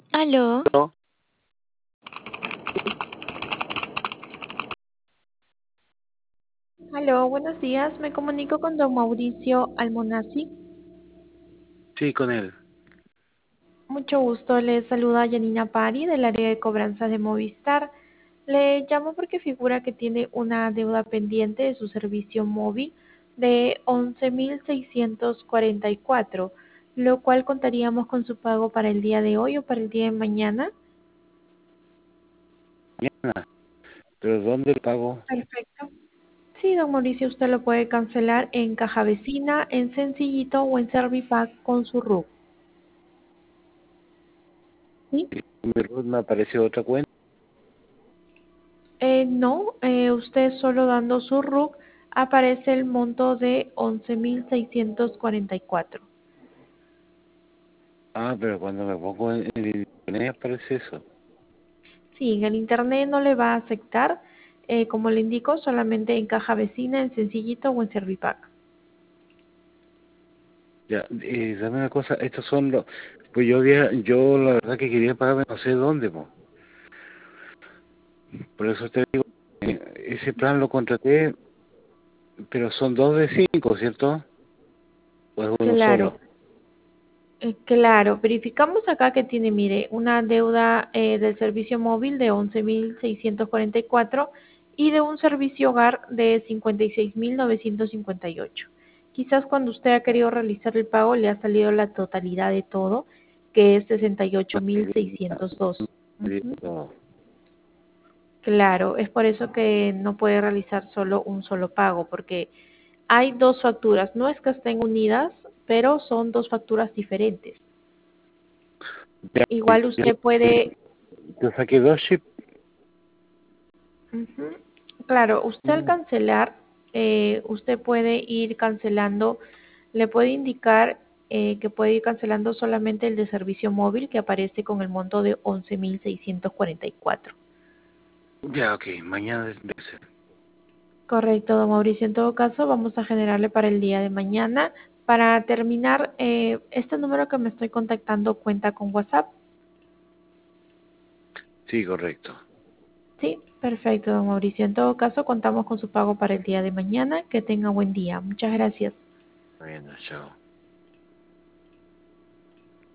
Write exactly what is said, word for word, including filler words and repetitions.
Aló, No, Aló, buenos días. Me comunico con don Mauricio Almonacci. sí, con él. Mucho gusto. Le saluda Janina Pari del área de cobranza de Movistar. Le llamo porque figura que tiene una deuda pendiente de su servicio móvil de once mil seiscientos cuarenta y cuatro, lo cual contaríamos con su pago para el día de hoy o para el día de mañana. Mañana. ¿Pero dónde lo pago? Perfecto. Sí, don Mauricio, usted lo puede cancelar en Caja Vecina, en Sencillito o en Servipack con su R U C. ¿Sí? En mi root me apareció otra cuenta. Eh, no, eh, usted solo dando su R U C aparece el monto de once mil seiscientos cuarenta y cuatro. Ah, pero cuando me pongo en, en internet aparece eso. Sí, en el internet no le va a aceptar, eh, como le indico, solamente en Caja Vecina, en Sencillito o en Servipack. Ya, eh, dame una cosa, estos son los... Pues yo había, yo la verdad que quería pagarme no sé dónde, po. Por eso te digo, eh, ese plan lo contraté, pero son dos de cinco, ¿cierto? O es uno Claro, solo. eh, claro. Verificamos acá que tiene, mire, una deuda eh, del servicio móvil de once mil seiscientos cuarenta y cuatro y de un servicio hogar de cincuenta y seis mil novecientos cincuenta y ocho. Quizás cuando usted ha querido realizar el pago le ha salido la totalidad de todo, que es sesenta y ocho mil seiscientos dos. Ujú. No. Claro, es por eso que no puede realizar solo un solo pago, porque hay dos facturas. No es que estén unidas, pero son dos facturas diferentes. Ya, Igual yo, usted puede, yo saqué dos chips. ujú, claro, usted al cancelar, eh, usted puede ir cancelando, le puede indicar eh, que puede ir cancelando solamente el de servicio móvil que aparece con el monto de once mil seiscientos cuarenta y cuatro. Ya, ok, mañana debe ser. Correcto, don Mauricio. En todo caso, vamos a generarle para el día de mañana. Para terminar, eh, este número que me estoy contactando cuenta con WhatsApp. Sí, correcto. Sí, perfecto, don Mauricio. En todo caso, contamos con su pago para el día de mañana. Que tenga buen día. Muchas gracias. Bueno, chao.